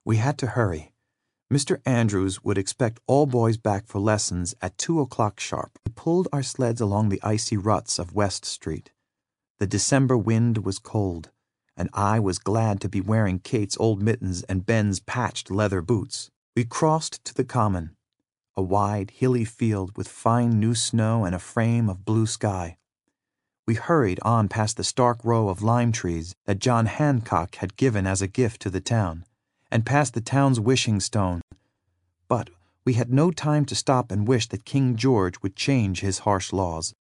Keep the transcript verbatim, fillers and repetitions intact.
We had to hurry. Mister Andrews would expect all boys back for lessons at two o'clock sharp. We pulled our sleds along the icy ruts of West Street. The December wind was cold, and I was glad to be wearing Kate's old mittens and Ben's patched leather boots. We crossed to the Common, a wide, hilly field with fine new snow and a frame of blue sky. We hurried on past the stark row of lime trees that John Hancock had given as a gift to the town, and past the town's wishing stone. But we had no time to stop and wish that King George would change his harsh laws.